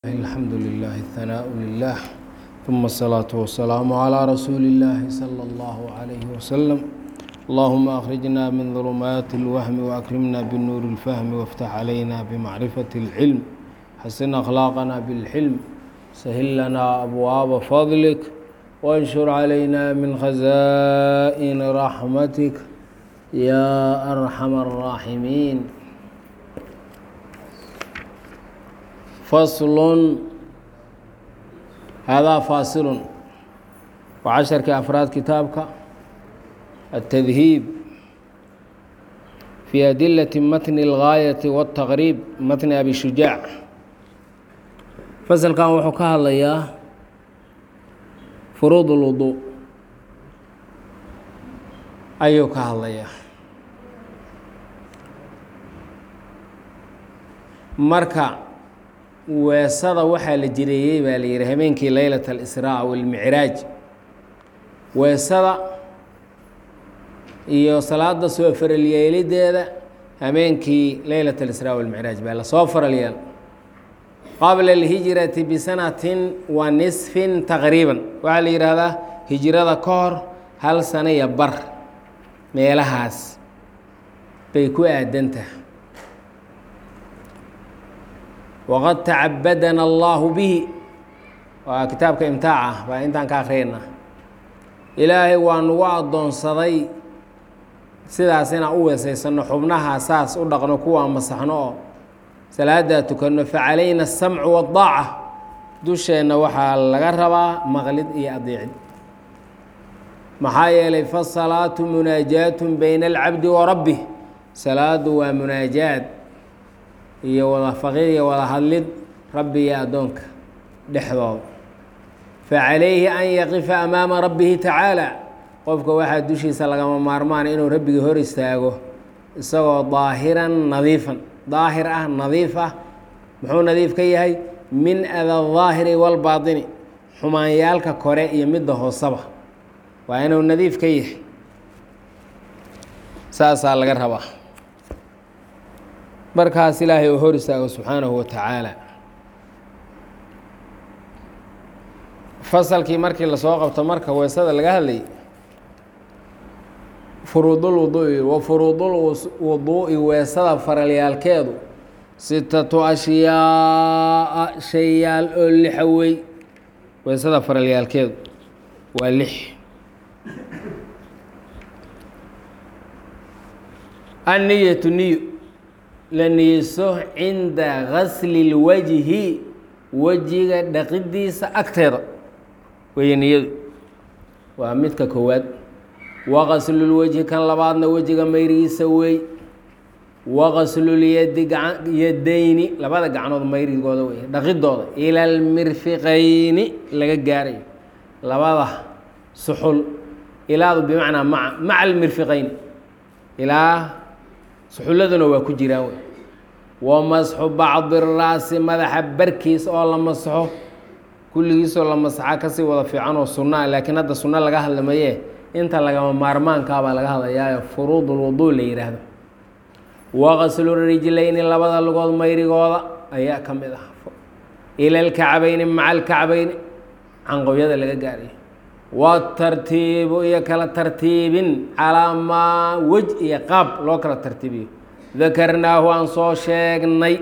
الحمد لله الثناء لله ثم الصلاة والسلام على رسول الله صلى الله عليه وسلم اللهم أخرجنا من ظلمات الوهم وأكرمنا بالنور الفهم وافتح علينا بمعرفة العلم حسن أخلاقنا بالحلم سهل لنا أبواب فضلك وانشر علينا من خزائن رحمتك يا أرحم الراحمين فصل هذا فاصل وعشر كأفراد كتابك التذهيب في أدلة متن الغاية والتغريب متن أبي الشجاع فصل كان وحكاها الله فروض الوضوء أيوكها الله مركع weesada waxaa la jireeyey baa la yidhi habeenkii leylat alisraa walmicraaj weesada iyo salaada soo faralyeelideeda habeenkii leylat alisraa walmicraaj baa lasoo faralyeel qabla alhijrati bisanatin wa nisfin taqriiban waxaa la yidhaahdaa hijrada ka hor hal sano iyo bar meelahaas bay ku aadantaha waqad tacabadana allahu bihi waa kitaabka imtaaca baa intaan ka akhriyayna ilaahay waa nugu addoonsaday sidaas inaan u weesaysano xubnaha saas u dhaqno kuwaa masaxno oo salaadaa tukanno facalayna asamcu waddaaca dusheenna waxaa laga rabaa maqlid iyo adeecid maxaa yeelay fasalaatu munaajaatun bayna alcabdi wa rabbih salaadu waa munaajaad iyo wada faqiir iyo wada hadlid rabbi iyo addoonka dhexdooda facalayhi an yaqifa amaama rabbihi tacaala qofka waxaa dushiisa lagama maarmaan inuu rabbigii hor istaago isagoo daahiran nadiifan daahir ah nadiif ah muxuu nadiif ka yahay min ada daahiri walbaatini xumaanyaalka kore iyo midda hoosaba waa inuu nadiif ka yahay saasaa laga rabaa markaas ilaahay uu hor istaago subxaanahu wa tacaala fasalkii markii lasoo qabto marka weesada laga hadlayay furuudulwuduu'i wa furuudulwuduu'i weesada faralyaalkeedu sitatu ashyaaa shayaal oo lixa wey weesada faralyaalkeedu waa lix anniyatu niyo la niyeyso cinda gasli اlwajhi wejiga dhaqidiisa agteeda weeye niyadu waa midka koowaad waqaslulwajhi kan labaadna wejiga mayrigiisa wey waqaslulyadi yadayni labada gacnood mayrigooda wey dhaqidooda ila almirfiqayni laga gaarayo labada suxul ilaadu bimacnaa maca almirfiqayn ilaa suxulladuna waa ku jiraan wey wamasxu bacdi raasi madaxa barkiis oo la masaxo kulligiisoo la masaxa kasii wada fiican oo sunnaa laakiin hadda sunno laga hadlamaye inta lagama maarmaankaabaa laga hadlayaayo furuudulwuduu la yidhaahdo waqaslu rijlayni labada lugood mayrigooda ayaa ka mid ah ila alkacbayni maca alkacbayni canqowyada laga gaarayo watartiibu iyo kala tartiibin calaa maa wej iyo qaab loo kala tartiibiyo dakarnaahu aan soo sheegnay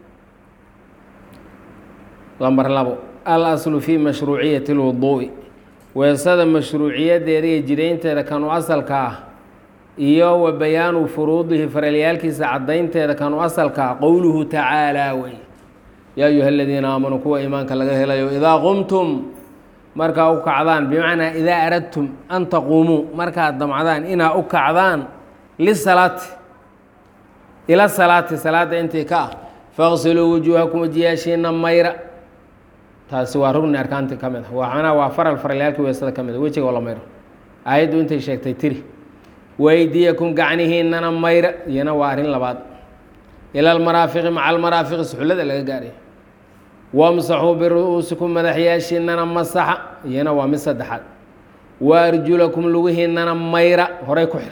lambar labo al aslu fii mashruuciyati اlwuduu'i weesada mashruuciyadeeda iyo jidaynteeda kanu asalka ah iyo wa bayaanu furuudihi faralyaalkiisa caddaynteeda kanu asalka ah qowluhu tacaalaa wey yaa ayuha aladiina aamanuu kuwa iimaanka laga helayo idaa qumtum markaa u kacdaan bimacnaa idaa aradtum an taquumuu markaad damcdaan inaa u kacdaan lisalaati ila salaati salaadda intii ka ah faqsiluu wujuuhakum wajiyaashiina mayra taasi waa rugni arkaanti ka mid ah waxaana waa faralyaalkii weesada ka mid a wejiga oo la mayro aayaddu intay sheegtay tiri waydiyakum gacnihiinana mayra iyana waa arrin labaad ila almaraafiqi maca almaraafiqi suxullada laga gaaraya wamsaxuu biru-uusikum madaxyaashiinana masaxa iyana waa mid saddexaad wa arjulakum lugihiinana mayra horay ku xir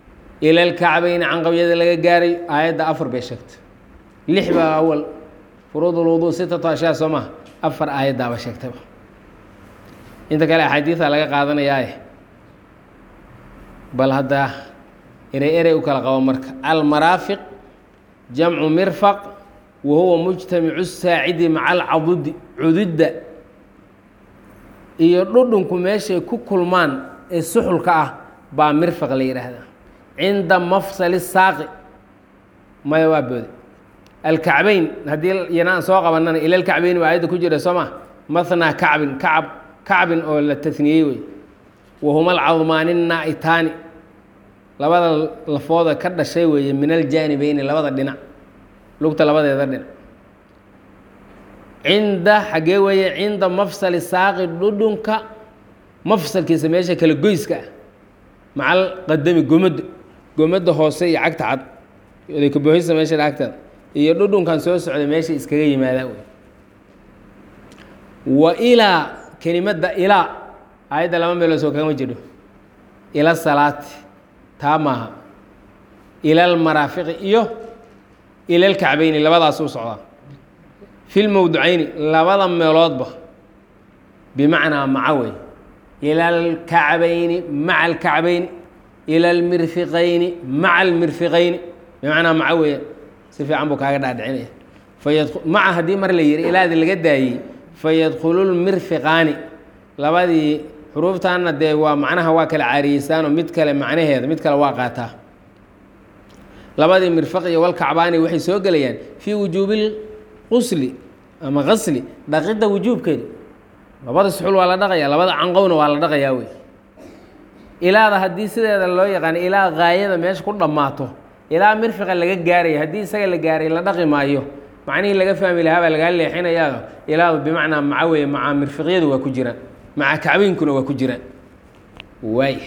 ila alkacbayni canqabyada laga gaaray aayadda afar bay sheegtay lix baa awal furuud ulwuduu 6 ashyaa soo maha 4 aayaddaaba sheegtayba inta kale axaadiida laga qaadanayaaye bal hadda erey u kala qabo marka almaraafiq jamcu mirfaq wa huwa mujtamicu saacidi maca alcadudi cududda iyo dhudhunku meeshay ku kulmaan ee suxulka ah baa mirfaq la yidhaahdaa cinda mafsali saaqi maya waa boode alkacbayn haddii yanaan soo qabanana ila alkacbayn baa aayadda ku jira soo ma mathnaa kacbin oo la taniyey wey wahuma alcadmaani naa'itaani labada lafooda ka dhashay weeye min aljaanibeyni labada dhinac lugta labadeeda dhinac cinda xaggee weeye cinda mafsali saaqi dhudhunka mafsalkiisa meesha kala goyska ah maca alqadami gomadda hoose iyo cagta cad kabohisa meesha agteeda iyo dhudhunkan soo socda meesha iskaga yimaadaan wey wa ilaa kelimadda ilaa aayadda laba meelood soo kagama jiro ila salaati taa maaha ila almaraafiqi iyo ila alkacbayni labadaas u socdaa fi lmowducayni labada meeloodba bimacnaa maca wey ila alkacbayni maca alkacbayni ila almirfiqayni maca almirfiqayni bimacnaa maca weeyaan si fiican buu kaaga dhaadhicinaya maca haddii mar la yihi ilaadi laga daayey fayadkhulu lmirfiqaani labadii xuruuftaana dee waa macnaha waa kala caariyeysaanoo mid kale macnaheeda mid kale waa qaataa labadii mirfaq iyo walkacbaani waxay soo gelayaan fii wujuubi lqusli ama qasli dhaqidda wujuubkeeda labada suxul waa la dhaqaya labada canqowna waa la dhaqayaa wey ilaada haddii sideeda loo yaqaano ilaa gaayada meesha ku dhammaato ilaa mirfiqa laga gaaraya haddii isaga la gaaray la dhaqi maayo macnihii laga fahmi lahaa baa lagaa leexinayaa ilaadu bimacnaa maca weeye maca mirfiqyadu waa ku jiraan maca kacbaynkuna waa ku jiraan waay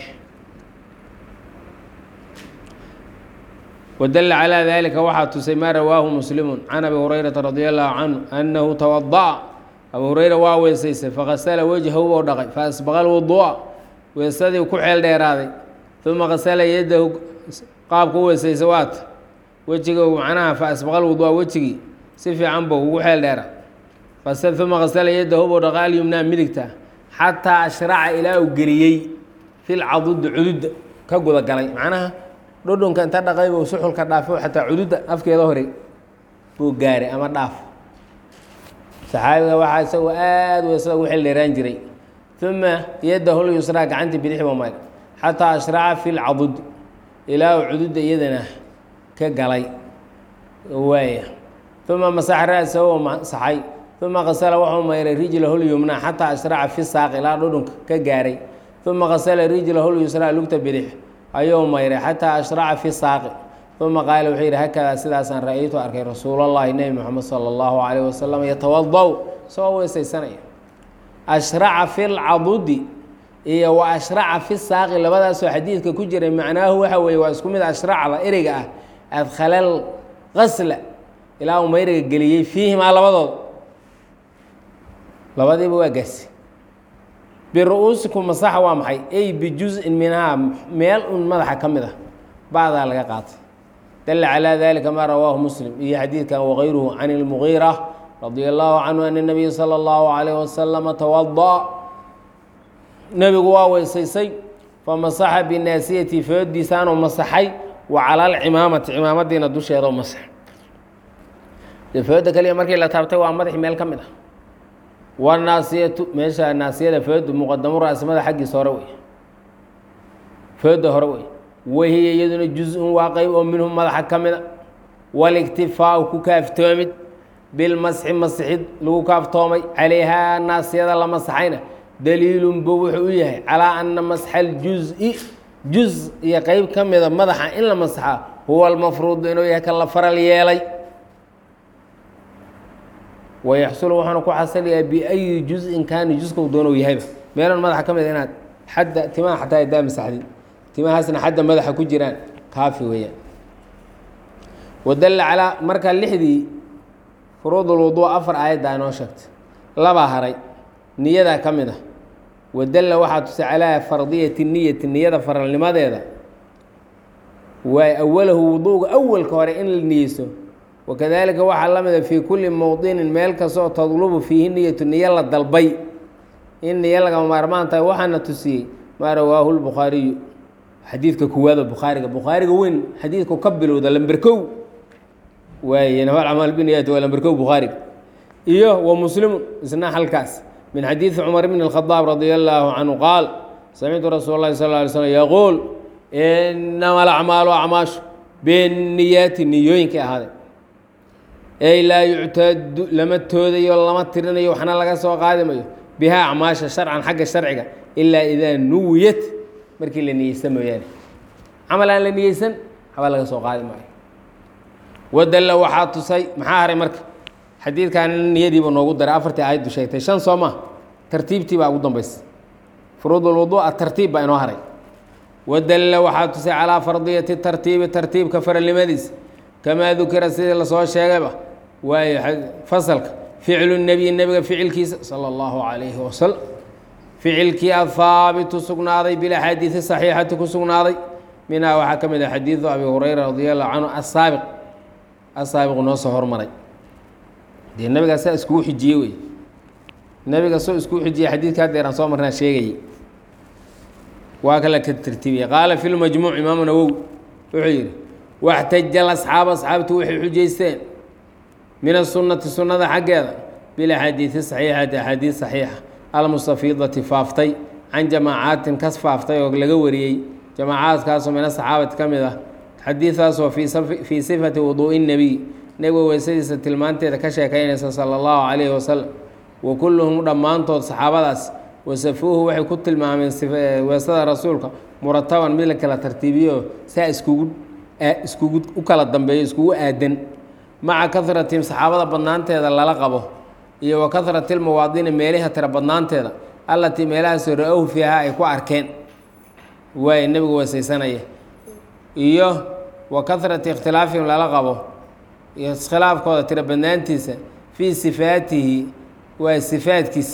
wadalla calaa dalika waxaa tusay maa rawaahu muslimu can abi hurayrata radi allahu canhu annahu tawada'a abu hurayra waa weesaysay fakasala wejhahu bou dhaqay faasbaqa lwuduu'a weesadii ku xeel dheeraaday uma kasala yadahu qaabku u weesaysa waata wejiga macnaha faasbaqa lwuduu'a wejigii si fiican bou ugu xeel dheera uma kasala yadahu bou dhaqa alyumnaa midigta xataa ashraca ilaa uu geliyey fi lcadudi cududda ka guda galay macnaha dhudhunka inta dhaqay buu suxulka dhaafo xataa cududda afkeeda hore buu gaaray ama dhaaf saxaabiga waxaa isagoo aada weesada ugu xil dheeraan jiray uma yadahu lyusraa gacantii bidix buu maray xataa ashraca fi lcadud ilaa uu cududda iyadana ka galay waaya uma masaxa ra-sahu oo masaxay uma kasala wuxuu mayray rijlahu lyumna xataa ashraca fi saaq ilaa dhudhunka ka gaaray uma kasala rijlahu lyusraa lugta bidix ayuu mayray xataa ashraca fi saaqi uma qaala wuxuu yidhi hakadaa sidaasaan ra-aytu arkay rasuulallahi nebi moxamed sala allahu calayh wasalam yatawada-u soo weesaysanaya ashraca fi lcadudi iyo wa ashraca fi saaqi labadaasoo xadiidka ku jiray macnaahu waxa weeye waa isku mid ashracda ereyga ah adkhala lqasla ilaa uu mayriga geliyey fiihimaa labadood labadiiba waa gaasi biru-uusikum masaxa waa maxay ay bijuz-in minhaa meel un madaxa ka mid ah bacdaa laga qaatay dalla calaa dalika maa rawaahu muslim iyo xadiidkan wagayruhu can ilmugiira radia allahu canhu ana nabiya sala allahu calayh wasalama tawada-a nebigu waa weysaysay famasaxa binaasiyati foodiisaanoo masaxay wa cala alcimaamati cimaamadiina dusheedao masax dee fooda kaliya markii la taabtay waa madaxi meel ka mid ah wanaasiyatu meesha naasiyada fooda muqadamu ra-simada xaggiisa hore wey fooda hore wey wahiya iyaduna juz-un waa qeyb oo minhu madaxa ka mida waliktifaau ku kaaftoomid bilmasxi masixid lagu kaaftoomay calayhaa naasiyada la masaxayna daliilun buu wuxuu u yahay calaa ana masxa aljuzi juz iyo qeyb ka mida madaxa in la masaxa huwa almafruudu inuu yahay kan la faral yeelay wayaxsulu waxaana ku xasalayaa biayi juz-in kaani juska u doonou yahayba meelan madaxa ka mida inaad xadda timaha xataa idaa masaxdin timahaasna xadda madaxa ku jiraan kaafi weeyaan wadalla calaa marka lixdii furuud ulwuduu 4 aayaddaa inoo sheegtay labaa haray niyadaa ka mid ah wadalla waxaa tusay calaa fardiyati niyati niyada faralnimadeeda waa awalahu wuduuga awalka hore in la niyeyso wakadalika waxaa la mida fii kulli mowdinin meel kastoo tadlubu fiihi niyatu niyo la dalbay in niyo lagama maarmaan tahay waxaana tusiyey maa rawaahu lbukhaariyu xadiidka kuwaada bukhaariga weyn xadiidku ka bilowda lamberkow waaye inama alacmaal biniyati waa lamberkow bukhaariga iyo wa muslimu isna halkaas min xadiidi cumar bn الkhadaab radia allaahu canhu qaal samictu rasuul اlahi sal ه alay slm yaquul inama alacmaalu acmaashu beniyaati niyooyinkay ahaadeen ey laa yuctadu lama toodayo lama tirinayo waxna laga soo qaadi mayo bihaa acmaasha sharcan xagga sharciga ilaa idaa nuwiyat markii la niyeysta mooyaane camal aan la niyeysan haba laga soo qaadi maayo wadalla waxaa tusay maxaa haray marka xadiidkan niyadiiba noogu daray afartii aayaddu sheegtay shan soo maa tartiibtii baa ugu dambaysa furuud ulwudu atartiib baa inoo haray wadalla waxaa tusay calaa fardiyati tartiibi tartiibka faralnimadiisa kamaa dukira sidii lasoo sheegayba waayo fasalka ficlu nebiy nebiga ficilkiisa sala allahu calayhi wasalam ficilkii ahaabitu sugnaaday bilaxaadiidi saxiixati ku sugnaaday minhaa waxaa ka mid ah xadiidu abi hurayra radia allahu canhu asaabiqu noo soo hormaray dee nabigaa saa iskugu xijiyey wey nabiga soo iskugu xijiyey xadiidka haddeeraan soo marnaa sheegayey waa kala ka tartiibiyey qaala fi lmajmuuc imaamu nawowi wuxuu yidhi waxtaja asxaaba asxaabtu waxay xujaysteen min asunati sunnada xaggeeda bilaxaadiidi saxiixati axaadiid saxiixa almustafiidati faaftay can jamaacaatin kas faaftay oo laga wariyey jamaacaadkaasoo min asaxaabati ka mid ah xadiidaasoo fii sifati wuduu'i nebiy nebiga weysadiisa tilmaanteeda ka sheekaynaysa sala allahu calayhi wasalam wa kulluhum dhammaantood saxaabadaas wasafuuhu waxay ku tilmaameen weesada rasuulka murataban mid la kala tartiibiyo saa iskugu u kala dambeeyo iskugu aadan maca kahratihim saxaabada badnaanteeda lala qabo iyo wa kahrati lmawaadini meeliha tira badnaanteeda allatii meelahaasoo ra-ohu fiiha ay ku arkeen waay nebigu weesaysanaya iyo wa kahrati ikhtilaafihim lala qabo iyo iskhilaafkooda tira badnaantiisa fii sifaatihi waa sifaadkiisa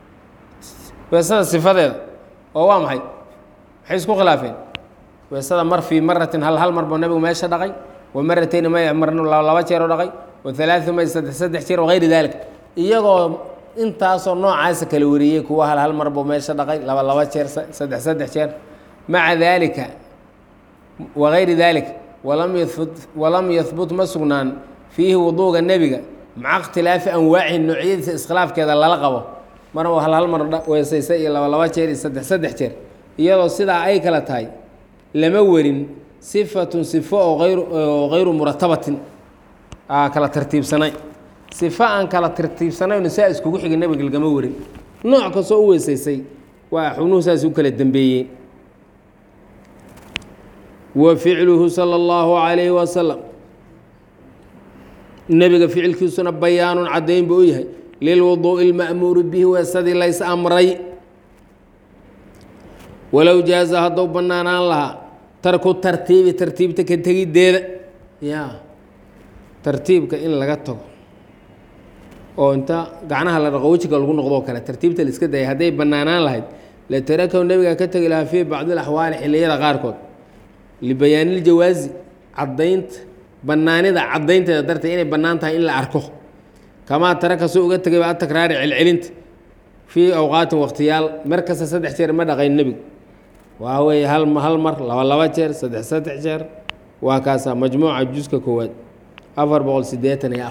weesada sifadeeda oo waa maxay maxay isku khilaafeen weesada mar fii maratin hal mar buu nebigu meesha dhaqay wa maratayni may laba jeer oo dhaqay wa halaau may saddex jeer wagayri dalik iyagoo intaasoo noocaasa kala wariyey kuwa hal mar buu meesha dhaqay laba jeer saddex jeer maca daalika wagayri dalik walam yahbut ma sugnaan fiihi wuduuga nebiga maca ikhtilaafi anwaacihi noocyadiisa iskhilaafkeeda lala qabo mar hal mar weesaysa iyo laba jeer iyo saddex jeer iyadoo sidaa ay kala tahay lama werin sifatun sifo oo hayru muratabatin kala tartiibsanay sifo aan kala tartiibsanayn saa iskugu xigay nebiga lagama warin nooc kastoo u weysaysay waa xubnuhu saas u kala dambeeyeen wa ficluhu sala allahu calayhi wasalam nebiga ficilkiisuna bayaanun caddayn buu u yahay lilwuduu'i ilma'muuri bihi weesadii lays amray walow jaaza hadduu bannaanaan lahaa tarku tartiibi tartiibta ka tegiddeeda ya tartiibka in laga tago oo inta gacnaha la dhaqo wejiga lagu noqdoo kale tartiibta la iska dayay hadday bannaanaan lahayd la tarakahu nebiga ka tegi lahaa fii bacdi alaxwaali xilliyada qaarkood libayaaniljawaazi caddaynta bannaanida caddaynteeda darteed inay bannaan tahay in la arko kamaa taraka suu uga tegay baa takraari celcelinta fii awqaatin waqtiyaal mar kasta saddex jeer ma dhaqayn nebigu waa weeye hal mar laba jeer saddex jeer waa kaasaa majmuuca juska koowaad 484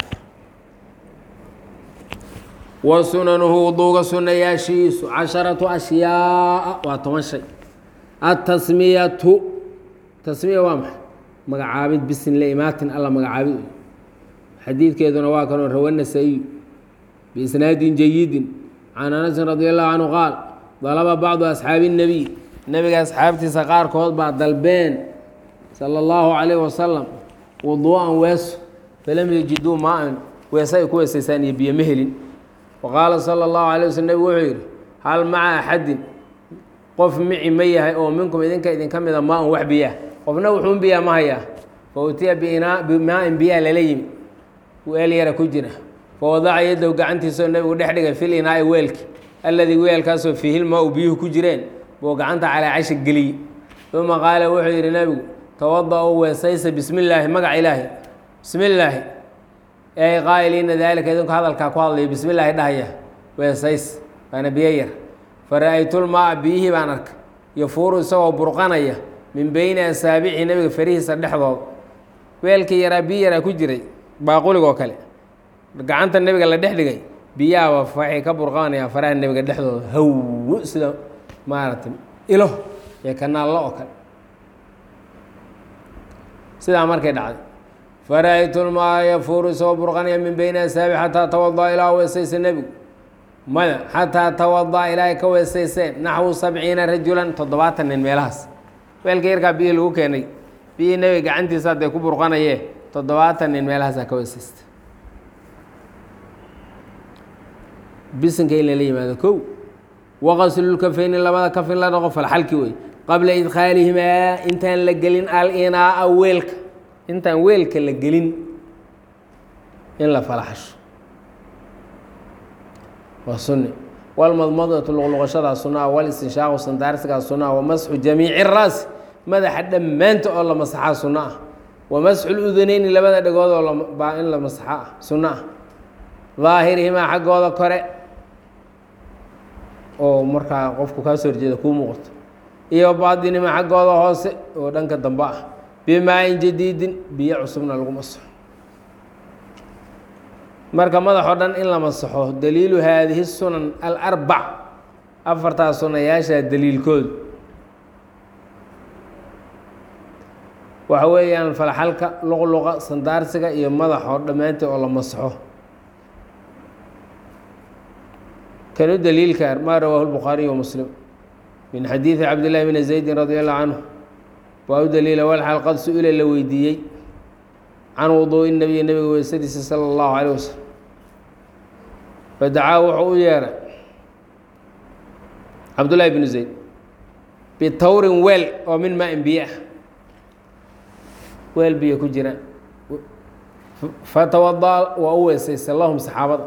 wa sunanuhu wuduuga sunayaashiisu 10 ashyaaa waa 10 shay atasmiyatu tasmiya waa maxay magacaabid bisin la imaatin alla magacaabid xadiidkeeduna waa kanoo rawa nasaa'iy biisnaadin jayidin can anas radi allahu canhu qaal dalaba bacdu asxaabi الnabiy nebiga asxaabtiisa qaarkood baa dalbeen sala allahu calayh wasalam wuduu'an weeso falam yajiduu maa-an weese ay ku weesaysaan iyo biyo ma helin waqaala sala allahu alay waslm nebigu wuxuu yidhi hal maca axadin qof mici ma yahay oo minkum idinka mida maa-an wax biyaah qofna wuxuun biyaa ma hayaa fa utiya bimaa-in biyaa lala yimi weel yara ku jira fa wadaca yaddow gacantiisao nebigu dhex dhigay fil inaa'i weelki alladii weelkaasoo fiihilmaa u biyuhu ku jireen buu gacanta calaa casha geliyey uma qaala wuxuu yidhi nebigu tawada-u weesaysa bismi illaahi magaca ilaahi bismi illaahi ay qaa'iliina daalika idinku hadalkaa ku hadlaya bismi illaahi dhahaya weesays waana biyo yar fara'aytulmaa biyihii baan arkay yafuuru isagoo burqanaya min beyni asaabici nebiga farihiisa dhexdooda weelkii yaraa biyo yaraa ku jiray baaquligoo kale gacanta nebiga la dhex dhigay biyaaba waxay ka burqanayaan faraha nebiga dhexdooda hawo sida maaragtay ilo iyo kanaallo oo kale sidaa markay dhacday fara'aytulmaa yafuuru isagoo burqanaya min beyni asaabici xataa tawada'a ilaa weesaysa nebigu maya xataa tawada'a ilaahay ka weesayseen naxwu 70 rajulan 70 nin meelahaas weelka yarkaa biyihii lagu keenay biyihii nebiga gacantiisa hadday ku burqanayee 70 nin meelahaasaa ka weesaysta bisinka in lala yimaado kow waqaslulkafayni labada kaf in la dhaqo falxalki wey qabla idkhaalihimaa intaan la gelin al-inaa'a weelka intaan weelka la gelin in la falaxasho waa sunni walmadmadatu luqluqashadaa sunnaha walistinshaaqu sandaarsigaa sunnaha wamasxu jamiici raasi madaxa dhammaanta oo la masaxaa sunno ah wamasxu luduneyni labada dhagood oo baa in la masaxa ah sunno ah daahirihimaa xaggooda kore oo markaa qofku kaa soo horjeeda kuu muuqato iyo baadinihimaa xaggooda hoose oo dhanka dambe ah bimaa-in jadiidin biyo cusubna lagu masaxo marka madaxoo dhan in la masaxo daliilu haadihi sunan alarbac afartaa sunayaashaa daliilkoodu waxa weeyaan falxalka luqluqa sandaarsiga iyo madaxoo dhammaanteed oo la masaxo kanu daliilka maa rawaahu lbukhaariy wa muslim min xadiidi cabdillahi bni zaydin radi allahu canhu waa u daliila walxal qad su-ila la weydiiyey can wuduu'i nabiyi nebiga weysadiisa sala allahu calayh wasalam fadacaa wuxuu u yeeray cabdullaahi bnu zayd bitawrin weel oo min maa-in biyo ah weel biyo ku jira fatawada waa u weesaystay lahum saxaabada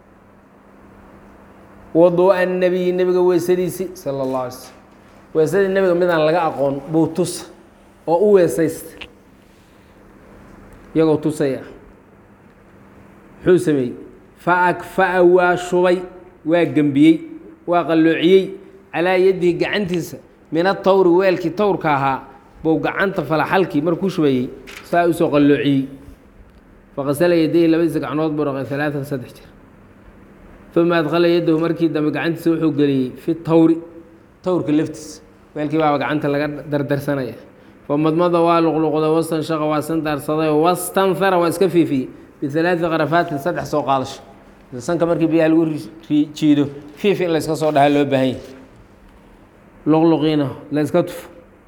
waduu'a nabiyi nebiga weysadiisii sala allahu alay slm weesadii nebiga midaan laga aqoon buu tusa oo u weesaysta iyagoo tusaya muxuu sameeyey fa akfa'a waa shubay waa gembiyey waa qalloociyey calaa yadihi gacantiisa min atawri weelkii tawrka ahaa bou gacanta falaxalkii markuu shubayey saa usoo qalloociyey faqasala yadayhi labadiisa gacnood buu dhaqay 3 3 jeer uma adkhala yadahu markii dambe gacantiisa wuxuu geliyey fi tawri tawrka laftiisa weelkii baaba gacanta laga dardarsanaya famadmada waa luqluqda wastanshaqa waa sandaarsaday wastanhara waa iska fiifiyey bialaai qarafaatin 3 soo qaadasho sanka markii biyaha lagu jiido fiif in layska soo dhaha loo baahan yahy luqluqiina la yska tufo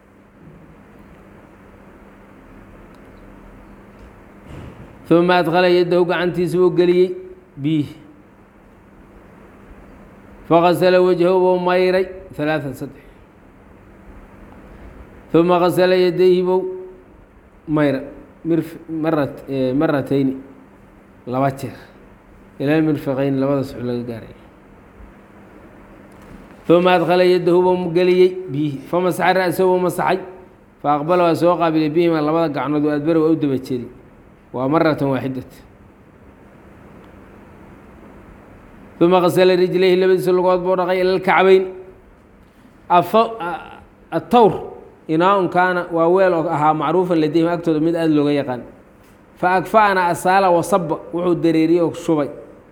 uma adkhala yadahu gacantiisa wuu geliyey biyihi faqasala wajhahu buu mayray 3 3 uma qasala yadayhi bow mayra maratayni 2 jeer ilaa mirfiqayn labada suxul laga gaaray uma adkhala yadahu buu geliyey biyihi famasaxa ra'sahu buu masaxay faaqbala waa soo qaabilay bihima labada gacnood oo adbara waa u daba jeeday waa maratan waaxidat uma qasala rijlayhi labadiisa lugood buu dhaqay ila lkacbayn atawr inaa-un kaana waa weel oo ahaa macruufan ladayhim agtooda mid aada looga yaqaan fa akfa'na asaala wasaba wuxuu dareeriyey oo shubay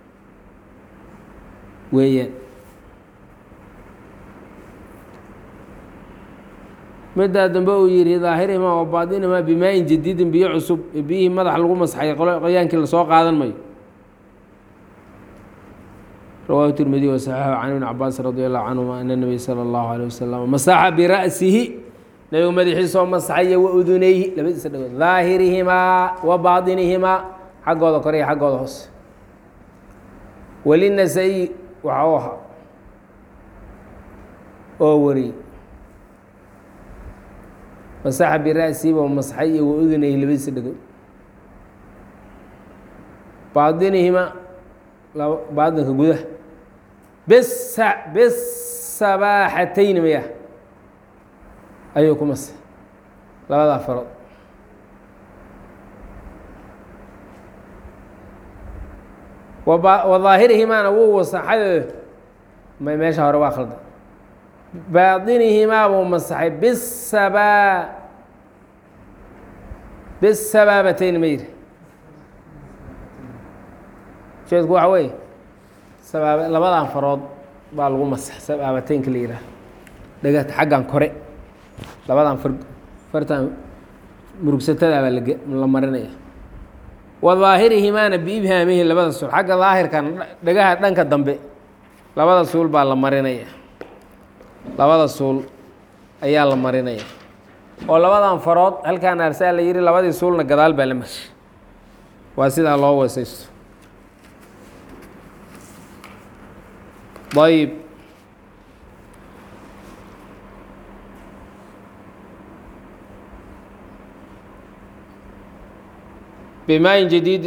weeyaan middaa dambe uu yihi daahirihimaa wa baadinihimaa bimaa-in jadiidin biyo cusub biyihii madax lagu masxay qoyaankii lasoo qaadan mayo rawaahu tirmidiy wasaxaxu can ibni cabaas radi allahu canhuma ana nabiy sala allahu alayh wasalam masaxa bira'sihi nebigu madaxiisoo masaxaya wa udunayhi labadiisa dhagood daahirihimaa wa baadinihimaa xaggooda kore iyo xaggooda hoose walinasa-i waxa u ahaa oo wariyey masaxa bira'sihi buu masaxay iyo wa udunayhi labadiisa dhagood baadinihimaa baadinka gudaha bisabaaxatayni maya ayuu ku masay labadaa farood وظاahirihimaana wuu wasaxay meesha hore waa khaldan baaطinihimaa buu masaxay bisabaabatayn ma yiri jeedku waxa weeye labadan farood baa lagu masax sabaabateynka la yidhaah dhegata xaggan kore labadan fartan murugsatada baa la marinaya وظaahirihimaana biibhaamihi labada suul xagga daahirkan dhagaha dhanka dambe labada suul baa la marinaya labada suul ayaa la marinaya oo labadan farood halkaan arsaa la yihi labadii suulna gadaal baa la marshay waa sidaa loo weesaysto ayb بmاء جديد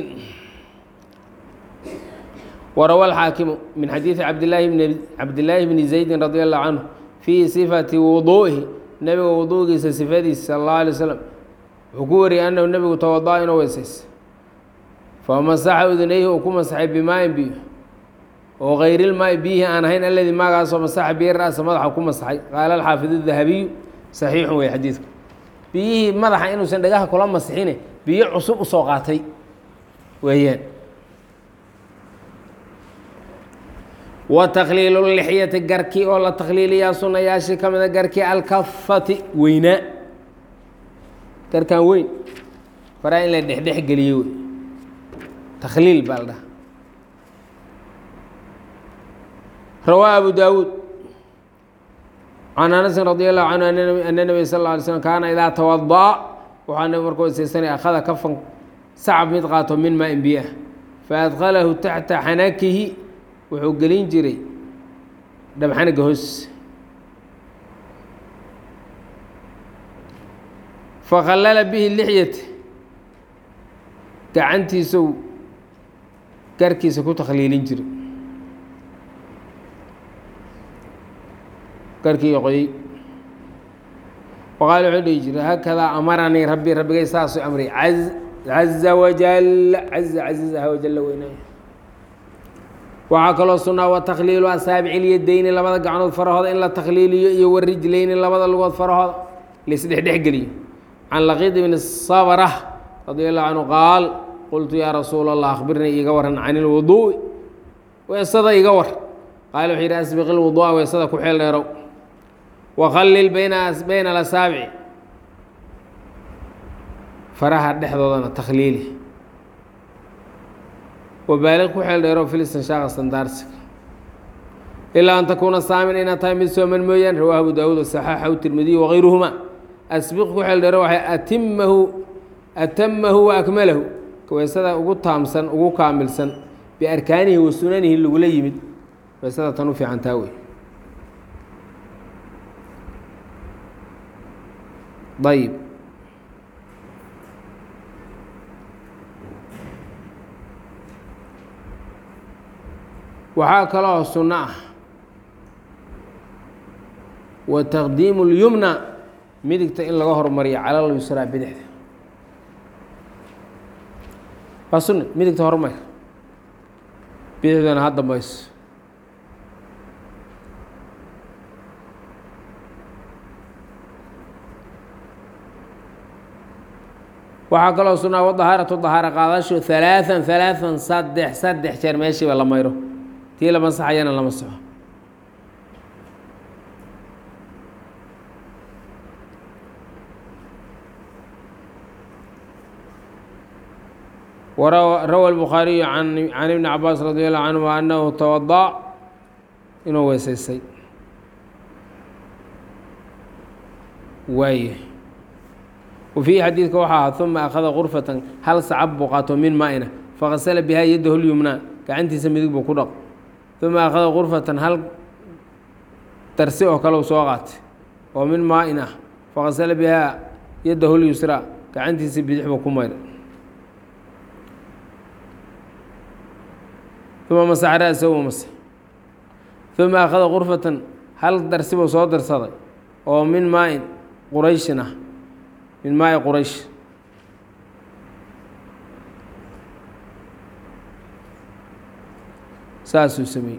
وروى الحاaكم من xadيiث cabd للahi بن زaيد رضي الله عنه في صفة وضوئihi nebiga وضوgiisa صifadiisa sلى الله عليه وسلم wuxuu ku wariyay أنhu nebigu توضأ inuu weysaysa فmaسxa udunayhi uu ku maسxay bmاءi biyo oo غayr الmاءi biyihi aan ahayn aladii maagaasoo maسxa bihi rأسa madaxa ku maسxay qaala الxaafiظ الذahabiyu صaxiixu wey xadiidku biyihii madaxa inuusan dhagaha kula masixine biyo cusub u soo qaatay weeyaan wa takliilu lixyati garkii oo la takhliiliyaa sunayaashii ka mida garkii alkafati weynaa garkan weyn faraa in la dhexdhex geliyo wey takhliil baa la dhaha rawaa abu daawuud can anasin radi allahu canhu ana nebiya sal lla alay slm kaana idaa tawada'a waxaa nabig markuu weysaysanaya akhada kafan sacab mid qaato min maa in biyaah faadkalahu taxta xanakihi wuxuu gelin jiray dhabxanaga hoos fakhallala bihi lixyat gacantiisou garkiisa ku takhliilin jiray garkii qoyey waqaal wuxuu dhihi jiray haakadaa amaranii rabbi rabbigay saasuu amray caza wajal cazizaha wajalla weynaayo waxaa kaloo sunnaa wa takhliilu asaabici lyadayni labada gacnood farahooda in la takhliiliyo iyo warijlayni labada lugood farahooda laisdhexdhex geliyo can laqiid bni sabra radi allahu canhu qaal qultu yaa rasuula allah akhbirnii iiga waran can ilwuduu'i weesada iga war qaala wuxuu yidhi asbiq ilwuduu'a weesada ku xeel dheerow wakhallil bayna alasaabici faraha dhexdoodana takhliili wabaaliq ku xeel dheerow filistinshaaq sandaarsiga ilaa an takuuna saamin inaad tahay mid sooman mooyaan rawah abu daawuud wasaxaaxahu tirmidiy wagayruhuma asbiq ku xeel dheero waxay atamahu wa akmalahu weesada ugu taamsan ugu kaamilsan biarkaanihi wa sunanihi lagula yimid weesada tan u fiicantaa wey ayb waxaa kaloo sunno ah wa taqdiimu اlyumna midigta in laga hormariyo cala lyusraa bidixda waa sunne midigta hormar bidixdana ha dambayso waxaa kaloo sunaa wadahaaratu dahaara qaadasho ثalaaثan saddex jeer meeshiiba la mayro tii la masaxayana la masaxo rawa الbukhaariyu can ibni cabaas radi allahu canهuma anahu tawadaأ inuu weysaystay waaye وفيhi xadiidka waxaa aha ثuma akhada غurfatan hal sacab buu qaato min maa-ina fakasla bihaa yadahu اlyumnaa gacantiisa midig buu ku dhaq ثuma akhada غurfatan hal darsi oo kale u soo qaatay oo min maa-in ah fakasla bihaa yadahu اlyusraa gacantiisa bidix buu ku mayray uma masax ra'sahu masx ثuma akhada غurfatan hal darsi buu soo darsaday oo min maa-in qurayshin ah min maai quraysh saasuu sameeyey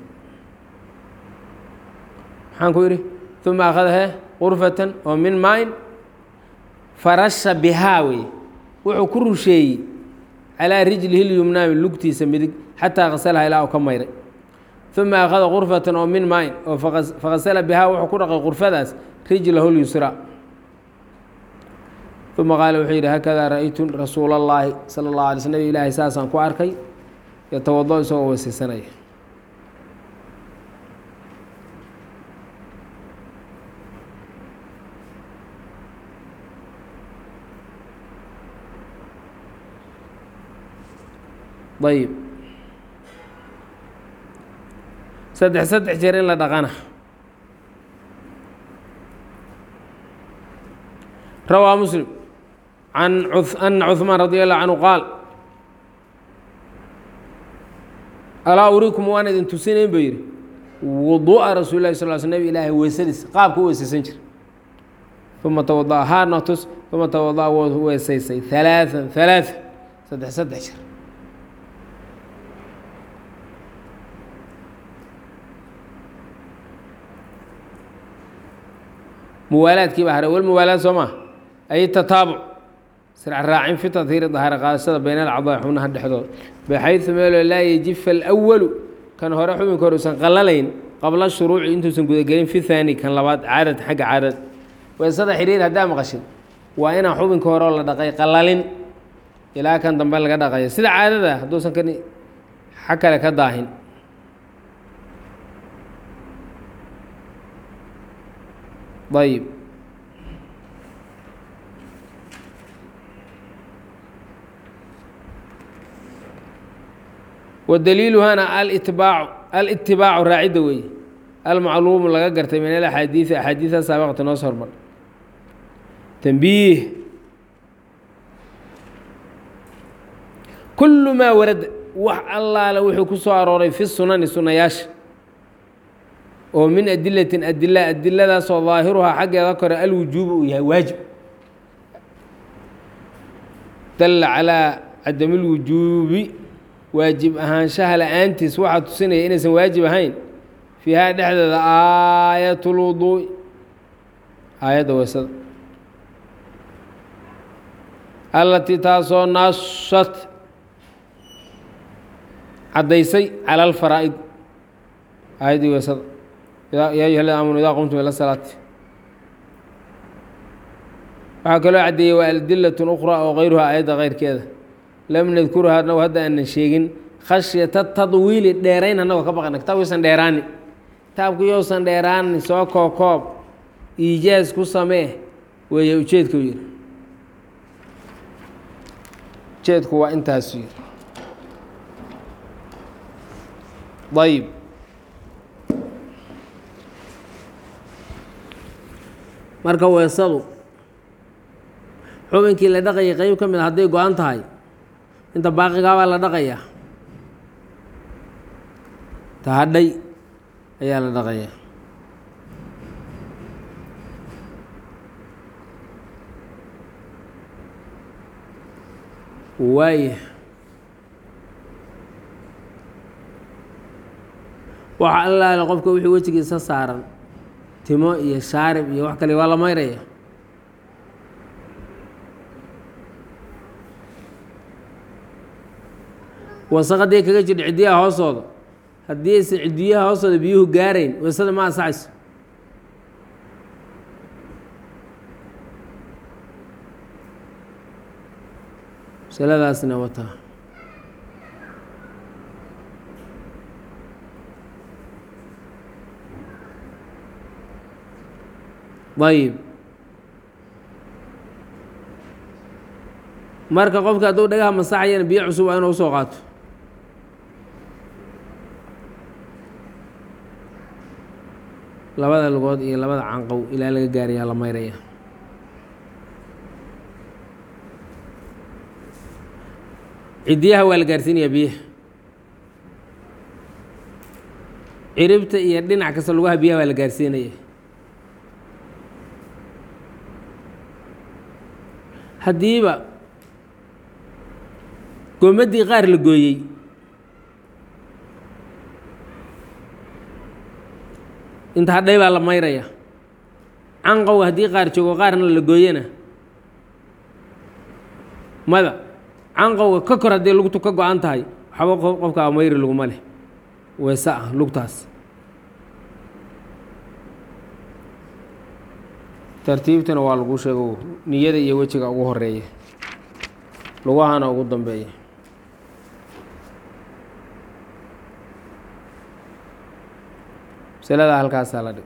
maxaan ku yidhi uma akhadahe qurfatan oo min maain farasha bihaa wey wuxuu ku rusheeyey calىa rijlihi lyumnaami lugtiisa midig xataa kasalaha ilaa u ka mayray uma akhada qurfatan oo min maain oo fakasala bihaa wuxuu ku dhaqay qurfadaas rijlahu lyusra uma qaala wuxuu yidhi hakadaa ra-ytu rasuula اllaahi salى اllahu alay sl nabig ilaahay saasaan ku arkay yatawado isagoo weysaysanaya ayb saddex jeer in la dhaqana rawaa muslim ana cuثmaan radi allahu canhu qaal alaa urikum waan idin tusinayn buu yidhi wuduu'a rasuuli lahi sal sl nabig ilaahay weysadiisa qaabka u weysaysan jira uma tawada'a haana tus uma tawada'a wuu weysaysay ثalaaثan saddex jeer muwaalaadkii baa haray walmuwaalaad soo maa ay tataabuc sirc raacin fi tadhiiri dahaara qaadashada bayna alcadaa'i xubnaha dhexdooda baxayثu meeloo laa yajifa alأwalu kan hore xubinka hore usan qalalayn qabla shuruuci intuusan gudagelin fi haani kan labaad caadad xagga caadada weysada xiriir haddaa maqashid waa inaan xubinka hore oo la dhaqay qalalin ilaa kan dambe laga dhaqayo sida caadada hadduusan kan xag kale ka daahin ayb wadaliiluhana alitibaacu raacidda weeye almacluumu laga gartay min alaxaadiidi axaadiida saabaqata noo soo hormar tanbiih kulu maa warada wax allaale wuxuu ku soo arooray fi sunani sunayaasha oo min adilatin adiladaasoo daahiruhaa xaggeeda kore alwujuubu uu yahay waajib dalla calaa cadami اlwujuubi waajib ahaanshaha la-aantiis waxaa tusinaya inaysan waajib ahayn fiihaa dhexdeeda aayat اlwuduu'i aayadda weysada allatii taasoo naashat caddaysay cala alfaraa'id aayaddii weysada yaa ayuha aladiina aamanu idaa qumtum ila salaati waxaa kaloo caddeeyey waa adilatun ukhraa oo kayruhaa aayadda keyrkeeda lam nadkurha anagu hadda aanan sheegin khashyata tadwiili dheerayn annagoo ka baqana kitaabku yowsan dheeraani kitaabku yowsan dheeraani soo kookoob iijaaz ku samee weeye ujeedku yidhi ujeedku waa intaasu yidhi ayb marka weesadu xubinkii la dhaqayay qeyb ka mid a hadday go-an tahay inta baaqigaabaa la dhaqayaa ta hadhay ayaa la dhaqayaa waaya waxa allaale qofka wixii wejigiisa saaran timo iyo shaarib iyo wax kale waa la mayraya wasaqadii kaga jirta ciddiyaha hoostooda haddii aysan ciddiyaha hoostooda biyuhu gaarayn weysada ma ansaxayso masaladaasna wataa ayib marka qofka hadduu dhagaha masaxayana biyo cusub waa inuu usoo qaato labada lugood iyo labada canqow ilaa laga gaarayaa la mayraya ciddiyaha waa la gaarsiinayaa biyaha ciribta iyo dhinac kasta lugaha biyaha waa la gaarsiinaya haddiiba gomadii qaar la gooyey inta hadhay baa la mayraya canqowga haddii qaar joogo qaarna la gooyana mada canqowga ka kor haddii lugtu ka go-an tahay waxba qofka mayri laguma leh weese ah lugtaas tartiibtana waa lagu sheego niyada iyo wejiga ugu horeeya lugahana ugu dambeeya masalada halkaasaa la dhig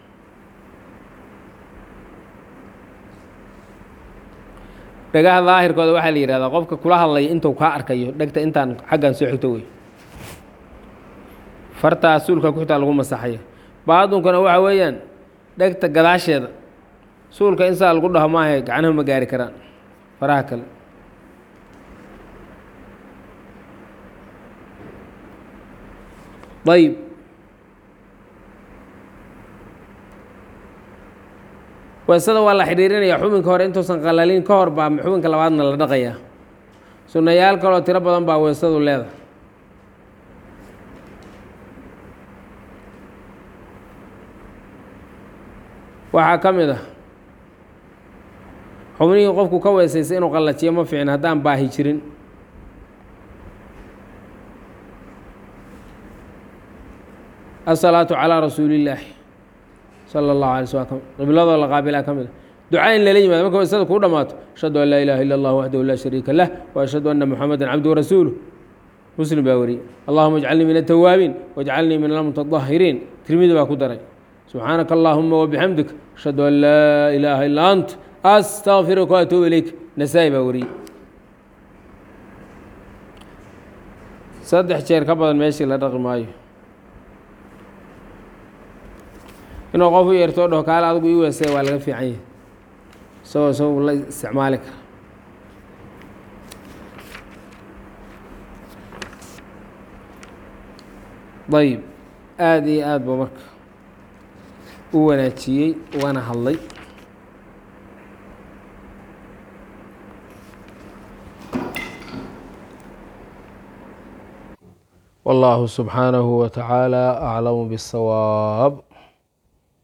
dhagaha daahirkooda waxaa la yihahdaa qofka kula hadlaya intuu kaa arkayo dhegta intaan xaggan soo xigto wey fartaa suulka ku xitaa lagu masaxaya baadunkana waxa weeyaan dhegta gadaasheeda suulka in saa lagu dhaho maahe gacnaha ma gaari karaan faraha kale ayb weesada waa la xidhiirinaya xubinka hore intuusan qalalin ka hor baa xubinka labaadna la dhaqayaa sunnayaal kaloo tiro badan baa weesadu leedahay waxaa ka mid ah xubnihii qofku ka weesaysay inuu qallajiyo ma fiicin haddaan baahi jirin asalaatu calaa rasuulillaahi sala allahu alay slm qibladoo la qaabilaa ka mid a ducaa in lala yimaado marka weesada kuu dhammaato ashhadu an laa ilaaha illa allah waxdahu laa shariika lah wa ashhadu anna muxamadan cabduhu rasuuluh muslim baa wariyey allahuma ajcalnii min atawaabiin wajcalnii min almutadahiriin tirmidi baa ku daray subxaanaka allahuma wabixamdik ashhadu an laa ilaaha illaa ant astaqfiruka waatuubu ilayk nasaa-i baa wariyey 3 jeer ka badan meeshii la dhaqi maayo inuu qof u yeertoo dhaho kaale adigu ii weesay waa laga fiican yahay isagoo la isticmaali kara ayb aada iyo aad buu marka u wanaajiyey ugana hadlay والله سبحانه وتعالى أعلم بالصواب.